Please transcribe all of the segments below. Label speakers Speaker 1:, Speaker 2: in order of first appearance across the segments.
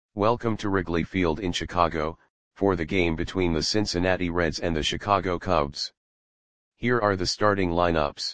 Speaker 1: Welcome to Wrigley Field in Chicago, for the game between the Cincinnati Reds and the Chicago Cubs. Here are the starting lineups.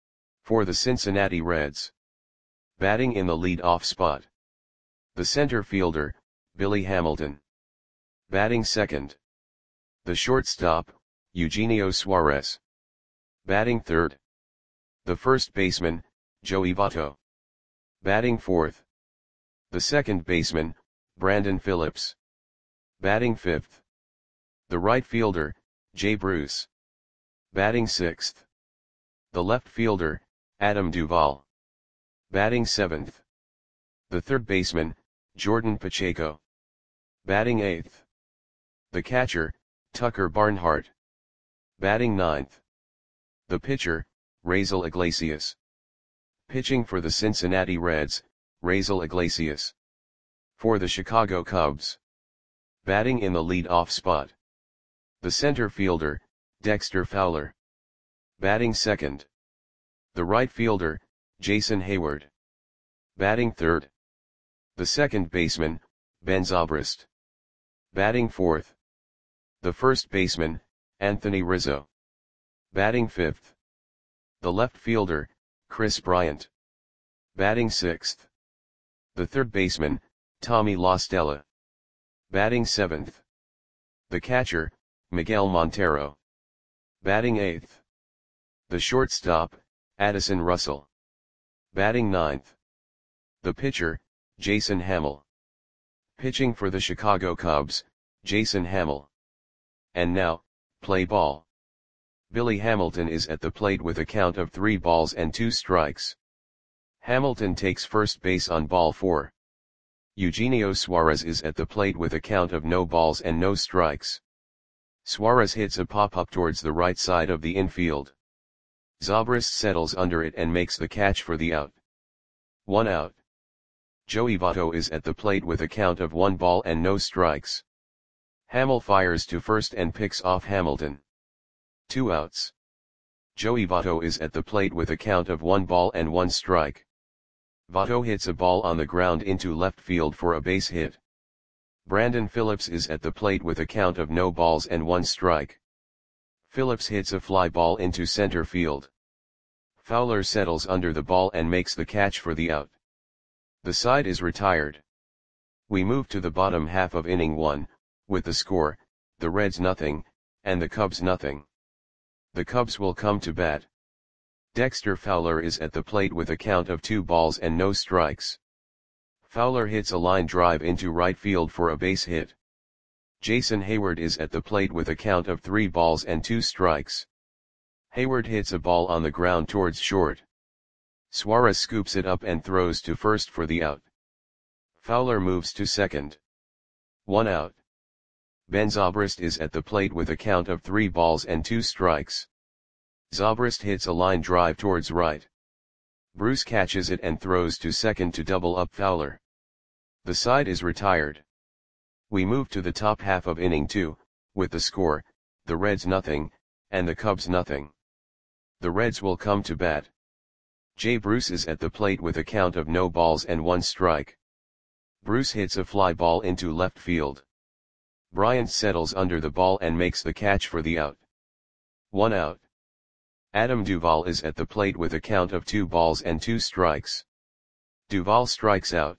Speaker 1: For the Cincinnati Reds. Batting in the lead-off spot. The center fielder, Billy Hamilton. Batting second. The shortstop, Eugenio Suarez. Batting third. The first baseman, Joey Votto. Batting fourth. The second baseman, Brandon Phillips. Batting fifth. The right fielder, Jay Bruce. Batting sixth. The left fielder, Adam Duvall. Batting seventh. The third baseman, Jordan Pacheco. Batting eighth. The catcher, Tucker Barnhart. Batting ninth. The pitcher, Raisel Iglesias. Pitching for the Cincinnati Reds, Raisel Iglesias. For the Chicago Cubs. Batting in the lead-off spot. The center fielder, Dexter Fowler. Batting second. The right fielder, Jason Heyward. Batting third. The second baseman, Ben Zobrist. Batting fourth. The first baseman, Anthony Rizzo. Batting fifth. The left fielder, Chris Bryant. Batting sixth. The third baseman, Tommy La Stella. Batting seventh. The catcher, Miguel Montero. Batting eighth. The shortstop, Addison Russell. Batting ninth. The pitcher, Jason Hammel. Pitching for the Chicago Cubs, Jason Hammel. And now, play ball. Billy Hamilton is at the plate with a count of 3 balls and 2 strikes. Hamilton takes first base on ball 4. Eugenio Suarez is at the plate with a count of no balls and no strikes. Suarez hits a pop-up towards the right side of the infield. Zobrist settles under it and makes the catch for the out. 1 out. Joey Votto is at the plate with a count of 1 ball and no strikes. Hammel fires to first and picks off Hamilton. 2 outs. Joey Votto is at the plate with a count of 1 ball and 1 strike. Votto hits a ball on the ground into left field for a base hit. Brandon Phillips is at the plate with a count of no balls and 1 strike. Phillips hits a fly ball into center field. Fowler settles under the ball and makes the catch for the out. The side is retired. We move to the bottom half of inning 1, with the score, the Reds nothing, and the Cubs nothing. The Cubs will come to bat. Dexter Fowler is at the plate with a count of 2 balls and no strikes. Fowler hits a line drive into right field for a base hit. Jason Heyward is at the plate with a count of 3 balls and 2 strikes. Heyward hits a ball on the ground towards short. Suarez scoops it up and throws to first for the out. Fowler moves to second. 1 out. Ben Zobrist is at the plate with a count of 3 balls and 2 strikes. Zobrist hits a line drive towards right. Bruce catches it and throws to second to double up Fowler. The side is retired. We move to the top half of inning 2, with the score, the Reds nothing, and the Cubs nothing. The Reds will come to bat. Jay Bruce is at the plate with a count of no balls and 1 strike. Bruce hits a fly ball into left field. Bryant settles under the ball and makes the catch for the out. 1 out. Adam Duvall is at the plate with a count of 2 balls and 2 strikes. Duvall strikes out.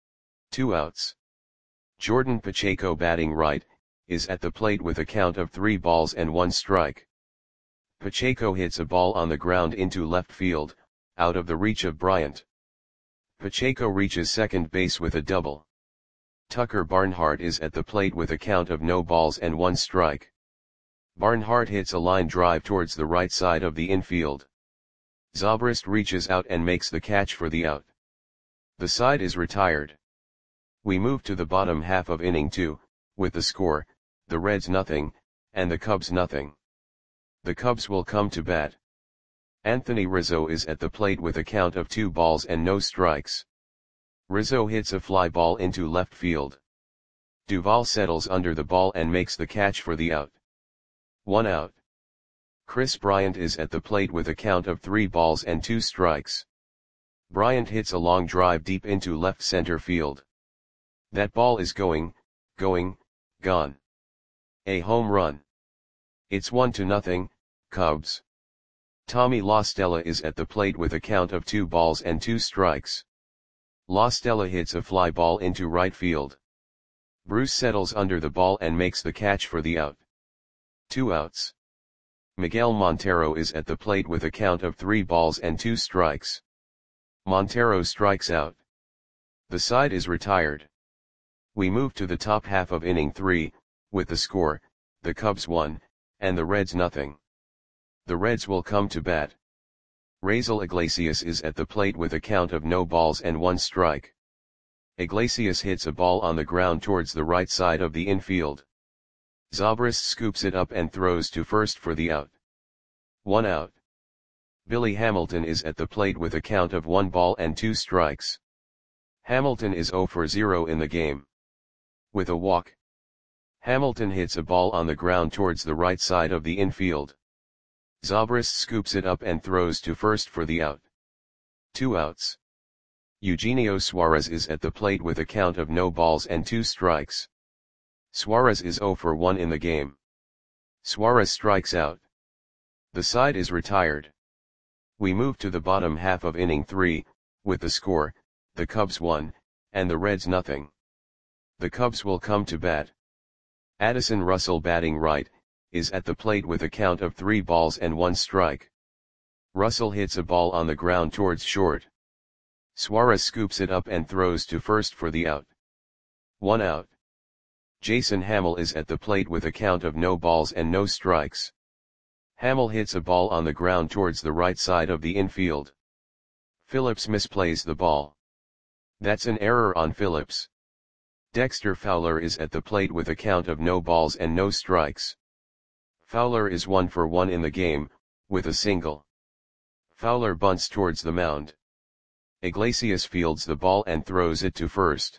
Speaker 1: 2 outs. Jordan Pacheco, batting right, is at the plate with a count of 3 balls and 1 strike. Pacheco hits a ball on the ground into left field, out of the reach of Bryant. Pacheco reaches second base with a double. Tucker Barnhart is at the plate with a count of no balls and 1 strike. Barnhart hits a line drive towards the right side of the infield. Zobrist reaches out and makes the catch for the out. The side is retired. We move to the bottom half of inning 2, with the score, the Reds nothing, and the Cubs nothing. The Cubs will come to bat. Anthony Rizzo is at the plate with a count of 2 balls and no strikes. Rizzo hits a fly ball into left field. Duvall settles under the ball and makes the catch for the out. 1 out. Chris Bryant is at the plate with a count of 3 balls and 2 strikes. Bryant hits a long drive deep into left center field. That ball is going, gone. A home run. It's 1-0, Cubs. Tommy La Stella is at the plate with a count of 2 balls and 2 strikes. La Stella hits a fly ball into right field. Bruce settles under the ball and makes the catch for the out. 2 outs. Miguel Montero is at the plate with a count of 3 balls and 2 strikes. Montero strikes out. The side is retired. We move to the top half of inning 3, with the score, the Cubs 1, and the Reds nothing. The Reds will come to bat. Raisel Iglesias is at the plate with a count of no balls and 1 strike. Iglesias hits a ball on the ground towards the right side of the infield. Zobrist scoops it up and throws to first for the out. 1 out. Billy Hamilton is at the plate with a count of 1 ball and 2 strikes. Hamilton is 0 for 0 in the game. With a walk, Hamilton hits a ball on the ground towards the right side of the infield. Zobrist scoops it up and throws to first for the out. 2 outs. Eugenio Suarez is at the plate with a count of no balls and 2 strikes. Suarez is 0 for 1 in the game. Suarez strikes out. The side is retired. We move to the bottom half of inning 3, with the score, the Cubs 1, and the Reds nothing. The Cubs will come to bat. Addison Russell, batting right, is at the plate with a count of 3 balls and 1 strike. Russell hits a ball on the ground towards short. Suarez scoops it up and throws to first for the out. 1 out. Jason Hammel is at the plate with a count of no balls and no strikes. Hammel hits a ball on the ground towards the right side of the infield. Phillips misplays the ball. That's an error on Phillips. Dexter Fowler is at the plate with a count of no balls and no strikes. Fowler is 1 for 1 in the game, with a single. Fowler bunts towards the mound. Iglesias fields the ball and throws it to first.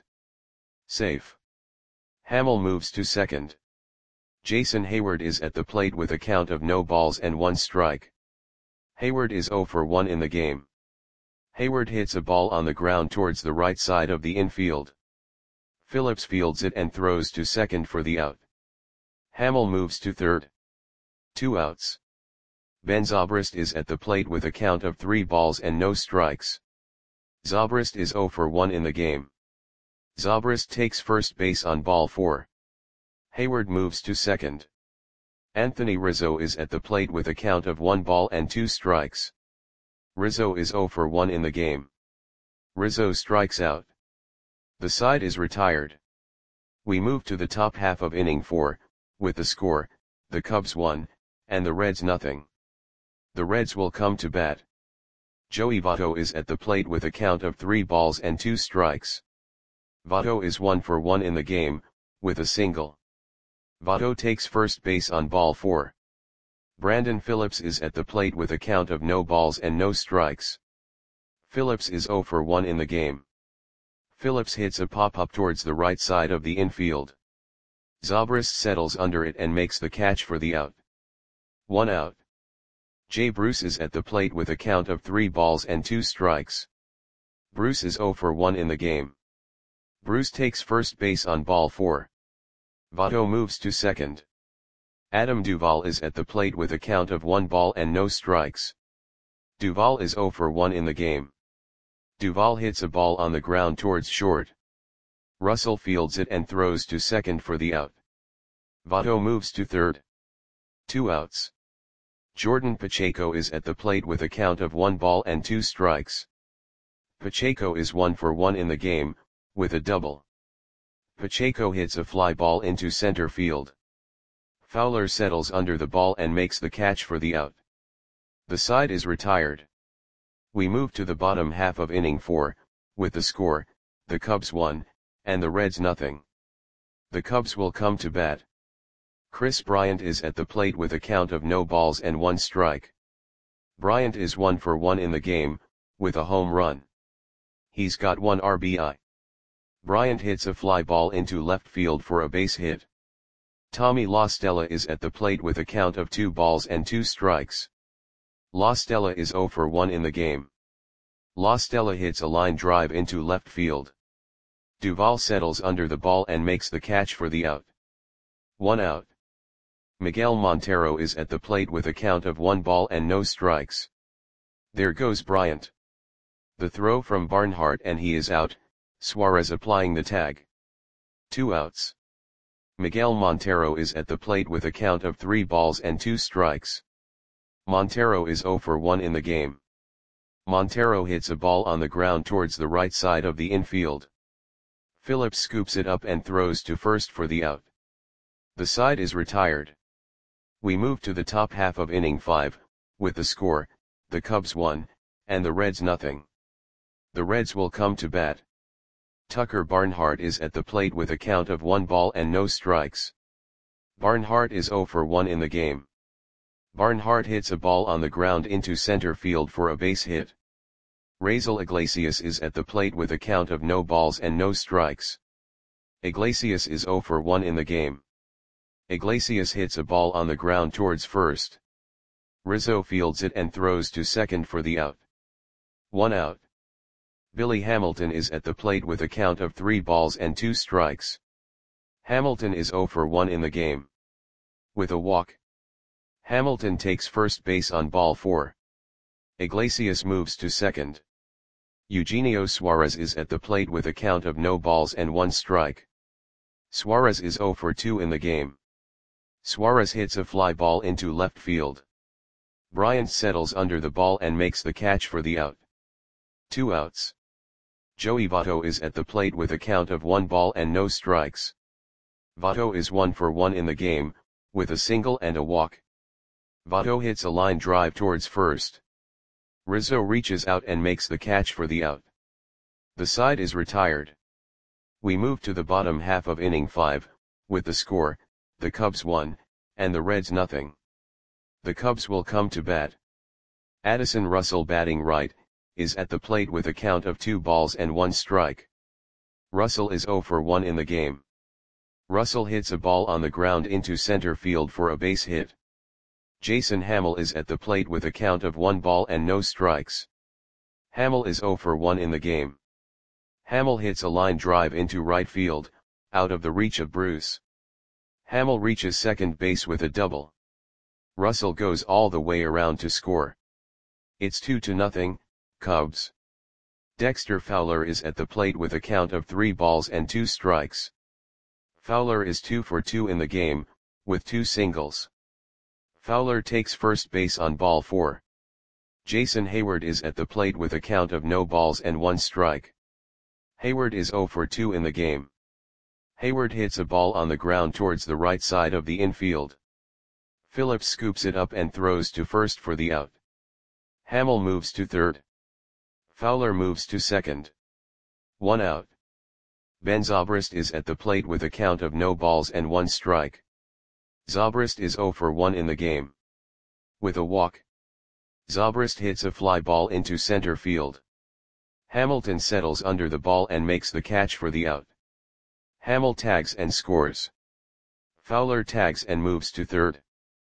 Speaker 1: Safe. Hammel moves to second. Jason Hayward is at the plate with a count of no balls and 1 strike. Hayward is 0 for 1 in the game. Hayward hits a ball on the ground towards the right side of the infield. Phillips fields it and throws to second for the out. Hammel moves to third. 2 outs. Ben Zobrist is at the plate with a count of 3 balls and no strikes. Zobrist is 0 for 1 in the game. Zobrist takes first base on ball 4. Hayward moves to second. Anthony Rizzo is at the plate with a count of 1 ball and 2 strikes. Rizzo is 0 for 1 in the game. Rizzo strikes out. The side is retired. We move to the top half of inning 4, with the score, the Cubs 1, and the Reds nothing. The Reds will come to bat. Joey Votto is at the plate with a count of 3 balls and 2 strikes. Votto is 1 for 1 in the game, with a single. Votto takes first base on ball 4. Brandon Phillips is at the plate with a count of no balls and no strikes. Phillips is 0 for 1 in the game. Phillips hits a pop-up towards the right side of the infield. Zobrist settles under it and makes the catch for the out. 1 out. Jay Bruce is at the plate with a count of 3 balls and 2 strikes. Bruce is 0 for 1 in the game. Bruce takes first base on ball 4. Votto moves to second. Adam Duvall is at the plate with a count of 1 ball and no strikes. Duvall is 0 for 1 in the game. Duvall hits a ball on the ground towards short. Russell fields it and throws to second for the out. Votto moves to third. 2 outs. Jordan Pacheco is at the plate with a count of 1 ball and 2 strikes. Pacheco is 1 for 1 in the game, with a double. Pacheco hits a fly ball into center field. Fowler settles under the ball and makes the catch for the out. The side is retired. We move to the bottom half of inning 4, with the score, the Cubs 1, and the Reds nothing. The Cubs will come to bat. Chris Bryant is at the plate with a count of no balls and 1 strike. Bryant is 1 for 1 in the game, with a home run. He's got 1 RBI. Bryant hits a fly ball into left field for a base hit. Tommy La Stella is at the plate with a count of 2 balls and 2 strikes. La Stella is 0 for 1 in the game. La Stella hits a line drive into left field. Duvall settles under the ball and makes the catch for the out. 1 out. Miguel Montero is at the plate with a count of 1 ball and no strikes. There goes Bryant. The throw from Barnhart and he is out, Suarez applying the tag. 2 outs. Miguel Montero is at the plate with a count of 3 balls and 2 strikes. Montero is 0 for 1 in the game. Montero hits a ball on the ground towards the right side of the infield. Phillips scoops it up and throws to first for the out. The side is retired. We move to the top half of inning 5, with the score, the Cubs 1, and the Reds nothing. The Reds will come to bat. Tucker Barnhart is at the plate with a count of 1 ball and no strikes. Barnhart is 0 for 1 in the game. Barnhart hits a ball on the ground into center field for a base hit. Raisel Iglesias is at the plate with a count of no balls and no strikes. Iglesias is 0 for 1 in the game. Iglesias hits a ball on the ground towards first. Rizzo fields it and throws to second for the out. 1 out. Billy Hamilton is at the plate with a count of 3 balls and 2 strikes. Hamilton is 0 for 1 in the game. With a walk. Hamilton takes first base on ball 4. Iglesias moves to second. Eugenio Suarez is at the plate with a count of no balls and 1 strike. Suarez is 0 for 2 in the game. Suarez hits a fly ball into left field. Bryant settles under the ball and makes the catch for the out. 2 outs. Joey Votto is at the plate with a count of 1 ball and no strikes. Votto is 1 for 1 in the game, with a single and a walk. Votto hits a line drive towards first. Rizzo reaches out and makes the catch for the out. The side is retired. We move to the bottom half of inning 5, with the score, the Cubs 1, and the Reds nothing. The Cubs will come to bat. Addison Russell batting right, is at the plate with a count of 2 balls and 1 strike. Russell is 0 for 1 in the game. Russell hits a ball on the ground into center field for a base hit. Jason Hammel is at the plate with a count of 1 ball and no strikes. Hammel is 0 for 1 in the game. Hammel hits a line drive into right field, out of the reach of Bruce. Hammel reaches second base with a double. Russell goes all the way around to score. It's 2-0, Cubs. Dexter Fowler is at the plate with a count of 3 balls and 2 strikes. Fowler is 2 for 2 in the game, with 2 singles. Fowler takes first base on ball 4. Jason Hayward is at the plate with a count of no balls and 1 strike. Hayward is 0 for 2 in the game. Hayward hits a ball on the ground towards the right side of the infield. Phillips scoops it up and throws to first for the out. Hammel moves to third. Fowler moves to second. 1 out. Ben Zobrist is at the plate with a count of no balls and 1 strike. Zobrist is 0 for 1 in the game. With a walk. Zobrist hits a fly ball into center field. Hamilton settles under the ball and makes the catch for the out. Hammel tags and scores. Fowler tags and moves to third.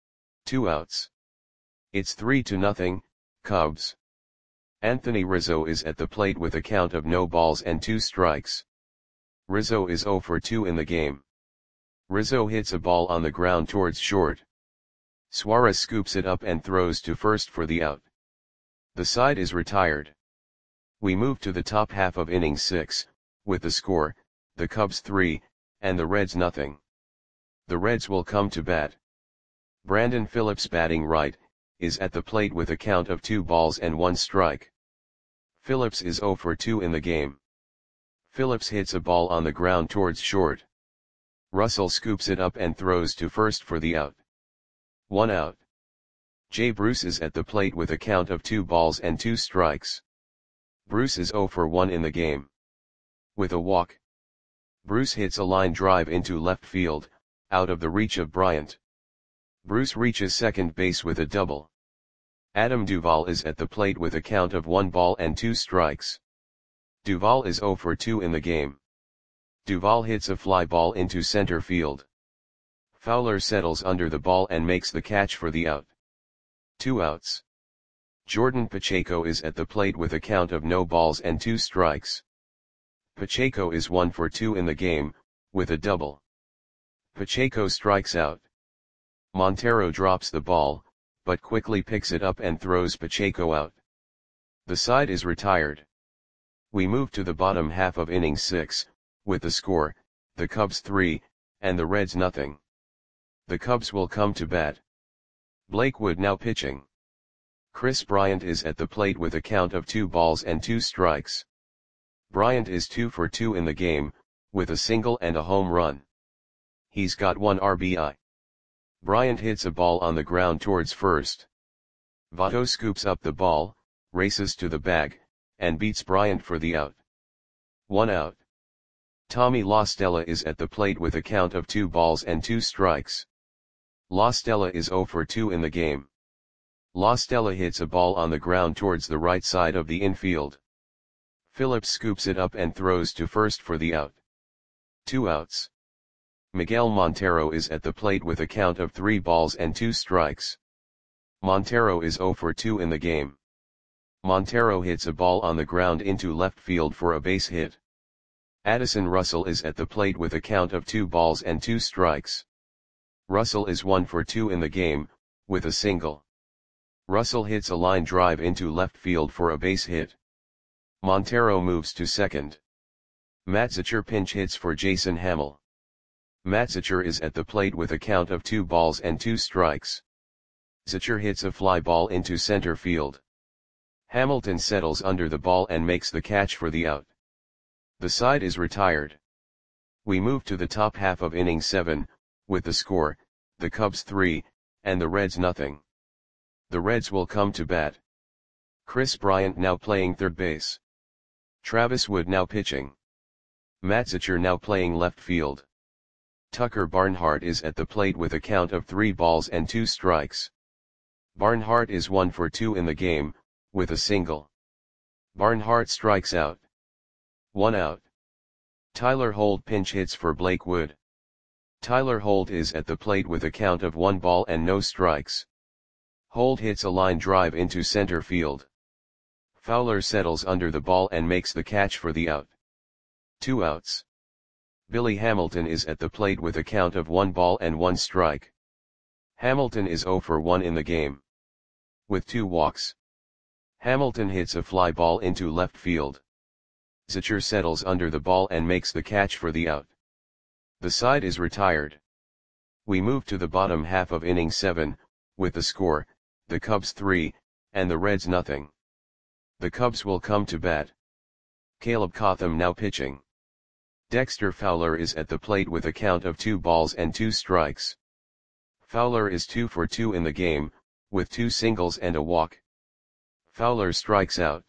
Speaker 1: 2 outs. It's 3-0, Cubs. Anthony Rizzo is at the plate with a count of no balls and 2 strikes. Rizzo is 0 for 2 in the game. Rizzo hits a ball on the ground towards short. Suarez scoops it up and throws to first for the out. The side is retired. We move to the top half of inning 6, with the score, the Cubs 3, and the Reds nothing. The Reds will come to bat. Brandon Phillips batting right, is at the plate with a count of 2 balls and 1 strike. Phillips is 0 for 2 in the game. Phillips hits a ball on the ground towards short. Russell scoops it up and throws to first for the out. 1 out. Jay Bruce is at the plate with a count of 2 balls and 2 strikes. Bruce is 0 for 1 in the game. With a walk. Bruce hits a line drive into left field, out of the reach of Bryant. Bruce reaches second base with a double. Adam Duvall is at the plate with a count of 1 ball and 2 strikes. Duvall is 0 for 2 in the game. Duvall hits a fly ball into center field. Fowler settles under the ball and makes the catch for the out. 2 outs. Jordan Pacheco is at the plate with a count of no balls and 2 strikes. Pacheco is 1 for 2 in the game, with a double. Pacheco strikes out. Montero drops the ball, but quickly picks it up and throws Pacheco out. The side is retired. We move to the bottom half of inning 6, with the score, the Cubs 3, and the Reds nothing. The Cubs will come to bat. Blake Wood now pitching. Chris Bryant is at the plate with a count of 2 balls and 2 strikes. Bryant is 2 for 2 in the game, with a single and a home run. He's got 1 RBI. Bryant hits a ball on the ground towards first. Votto scoops up the ball, races to the bag, and beats Bryant for the out. 1 out. Tommy La Stella is at the plate with a count of 2 balls and 2 strikes. La Stella is 0 for 2 in the game. La Stella hits a ball on the ground towards the right side of the infield. Phillips scoops it up and throws to first for the out. 2 outs. Miguel Montero is at the plate with a count of 3 balls and 2 strikes. Montero is 0 for 2 in the game. Montero hits a ball on the ground into left field for a base hit. Addison Russell is at the plate with a count of 2 balls and 2 strikes. Russell is 1 for 2 in the game, with a single. Russell hits a line drive into left field for a base hit. Montero moves to second. Matzicher pinch hits for Jason Hammel. Matzicher is at the plate with a count of 2 balls and 2 strikes. Zicher hits a fly ball into center field. Hamilton settles under the ball and makes the catch for the out. The side is retired. We move to the top half of inning 7, with the score, the Cubs 3, and the Reds nothing. The Reds will come to bat. Chris Bryant now playing third base. Travis Wood now pitching. Matzicher now playing left field. Tucker Barnhart is at the plate with a count of 3 balls and 2 strikes. Barnhart is 1 for 2 in the game, with a single. Barnhart strikes out. 1 out. Tyler Holt pinch hits for Blake Wood. Tyler Holt is at the plate with a count of 1 ball and no strikes. Holt hits a line drive into center field. Fowler settles under the ball and makes the catch for the out. 2 outs. Billy Hamilton is at the plate with a count of 1 ball and 1 strike. Hamilton is 0 for 1 in the game. With 2 walks. Hamilton hits a fly ball into left field. Zicher settles under the ball and makes the catch for the out. The side is retired. We move to the bottom half of inning 7, with the score, the Cubs 3, and the Reds nothing. The Cubs will come to bat. Caleb Cotham now pitching. Dexter Fowler is at the plate with a count of 2 balls and 2 strikes. Fowler is 2 for 2 in the game, with 2 singles and a walk. Fowler strikes out.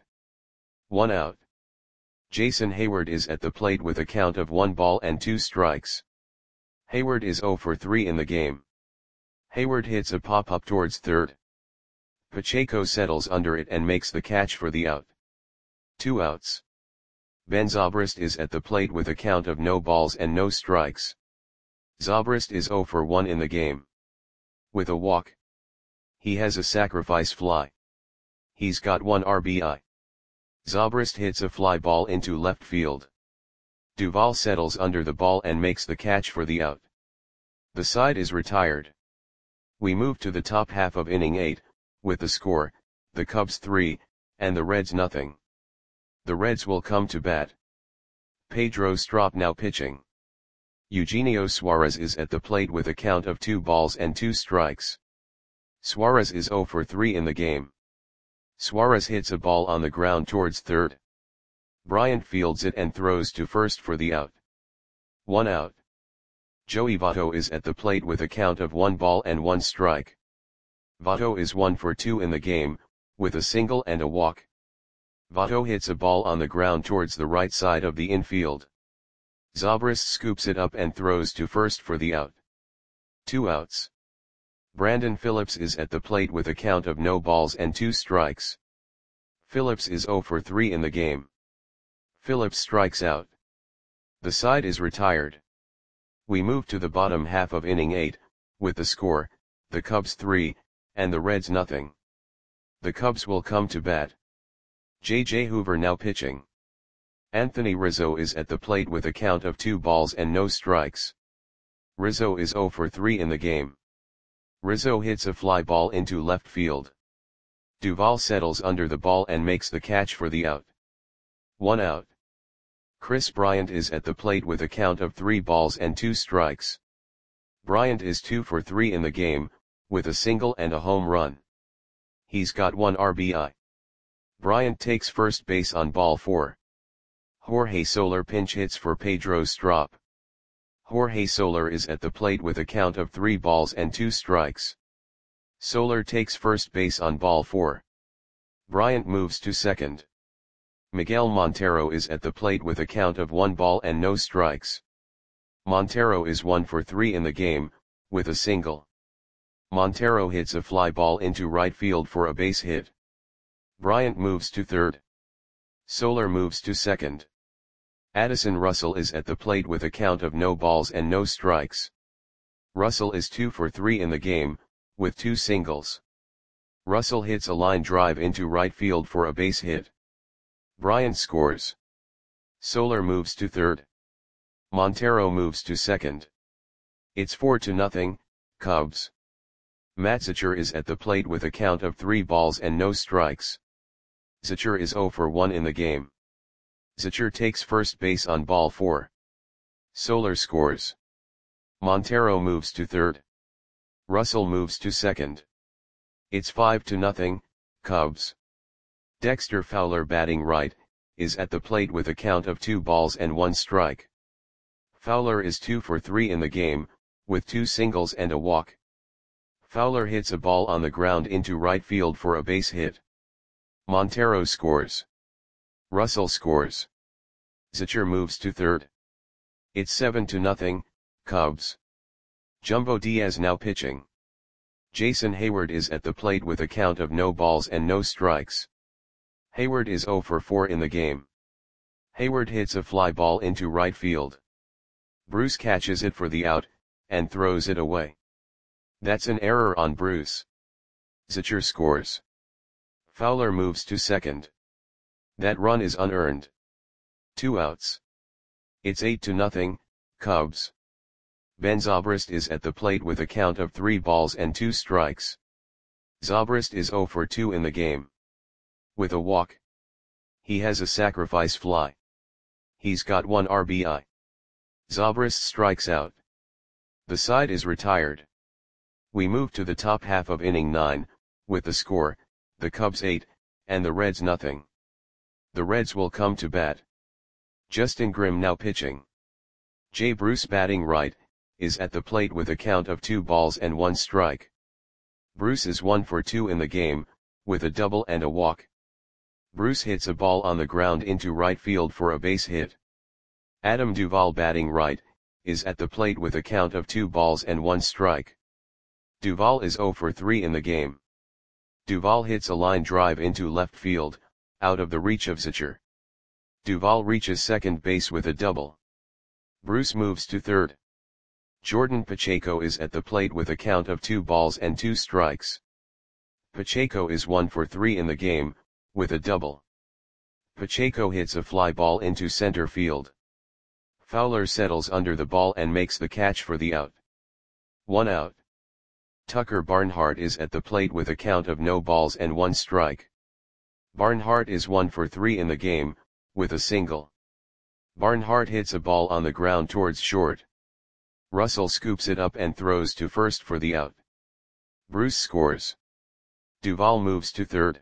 Speaker 1: 1 out. Jason Hayward is at the plate with a count of 1 ball and 2 strikes. Hayward is 0 for 3 in the game. Hayward hits a pop-up towards third. Pacheco settles under it and makes the catch for the out. 2 outs. Ben Zobrist is at the plate with a count of no balls and no strikes. Zobrist is 0 for 1 in the game. With a walk. He has a sacrifice fly. He's got 1 RBI. Zobrist hits a fly ball into left field. Duvall settles under the ball and makes the catch for the out. The side is retired. We move to the top half of inning 8, with the score, the Cubs 3, and the Reds nothing. The Reds will come to bat. Pedro Strop now pitching. Eugenio Suarez is at the plate with a count of 2 balls and 2 strikes. Suarez is 0 for 3 in the game. Suarez hits a ball on the ground towards third. Bryant fields it and throws to first for the out. 1 out. Joey Votto is at the plate with a count of 1 ball and 1 strike. Votto is 1 for 2 in the game, with a single and a walk. Votto hits a ball on the ground towards the right side of the infield. Zobrist scoops it up and throws to first for the out. 2 outs. Brandon Phillips is at the plate with a count of no balls and 2 strikes. Phillips is 0 for 3 in the game. Phillips strikes out. The side is retired. We move to the bottom half of inning 8, with the score, the Cubs 3, and the Reds nothing. The Cubs will come to bat. J.J. Hoover now pitching. Anthony Rizzo is at the plate with a count of 2 balls and no strikes. Rizzo is 0 for 3 in the game. Rizzo hits a fly ball into left field. Duvall settles under the ball and makes the catch for the out. 1 out. Chris Bryant is at the plate with a count of 3 balls and 2 strikes. Bryant is 2 for 3 in the game, with a single and a home run. He's got 1 RBI. Bryant takes first base on ball 4. Jorge Soler pinch hits for Pedro Strop. Jorge Soler is at the plate with a count of 3 balls and 2 strikes. Soler takes first base on ball 4. Bryant moves to second. Miguel Montero is at the plate with a count of 1 ball and no strikes. Montero is 1 for 3 in the game, with a single. Montero hits a fly ball into right field for a base hit. Bryant moves to third. Soler moves to second. Addison Russell is at the plate with a count of no balls and no strikes. Russell is 2 for 3 in the game, with 2 singles. Russell hits a line drive into right field for a base hit. Bryant scores. Soler moves to third. Montero moves to second. It's 4-0, Cubs. Matt Zachor is at the plate with a count of 3 balls and no strikes. Zachor is 0 for 1 in the game. Zachor takes first base on ball 4. Soler scores. Montero moves to third. Russell moves to second. It's 5-0, Cubs. Dexter Fowler, batting right, is at the plate with a count of 2 balls and 1 strike. Fowler is 2 for 3 in the game, with 2 singles and a walk. Fowler hits a ball on the ground into right field for a base hit. Montero scores. Russell scores. Zachor moves to third. It's 7-0, Cubs. Jumbo Diaz now pitching. Jason Heyward is at the plate with a count of no balls and no strikes. Heyward is 0 for 4 in the game. Heyward hits a fly ball into right field. Bruce catches it for the out, and throws it away. That's an error on Bruce. Zachor scores. Fowler moves to second. That run is unearned. 2 outs. It's 8-0, Cubs. Ben Zobrist is at the plate with a count of 3 balls and 2 strikes. Zobrist is 0 for 2 in the game. With a walk. He has a sacrifice fly. He's got 1 RBI. Zobrist strikes out. The side is retired. We move to the top half of inning 9, with the score, the Cubs 8, and the Reds nothing. The Reds will come to bat. Justin Grimm now pitching. Jay Bruce, batting right, is at the plate with a count of 2 balls and 1 strike. Bruce is 1 for 2 in the game, with a double and a walk. Bruce hits a ball on the ground into right field for a base hit. Adam Duvall, batting right, is at the plate with a count of 2 balls and 1 strike. Duvall is 0 for 3 in the game. Duvall hits a line drive into left field, out of the reach of Zachor. Duvall reaches second base with a double. Bruce moves to third. Jordan Pacheco is at the plate with a count of 2 balls and 2 strikes. Pacheco is 1 for 3 in the game, with a double. Pacheco hits a fly ball into center field. Fowler settles under the ball and makes the catch for the out. 1 out. Tucker Barnhart is at the plate with a count of no balls and 1 strike. Barnhart is 1 for 3 in the game, with a single. Barnhart hits a ball on the ground towards short. Russell scoops it up and throws to first for the out. Bruce scores. Duvall moves to third.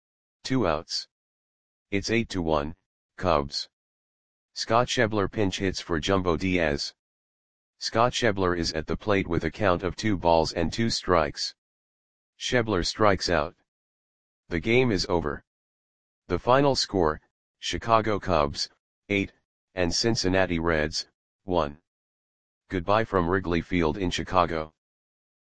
Speaker 1: 2 outs. It's 8-1, Cubs. Scott Schebler pinch hits for Jumbo Diaz. Scott Schebler is at the plate with a count of 2 balls and 2 strikes. Schebler strikes out. The game is over. The final score, Chicago Cubs, 8, and Cincinnati Reds, 1. Goodbye from Wrigley Field in Chicago.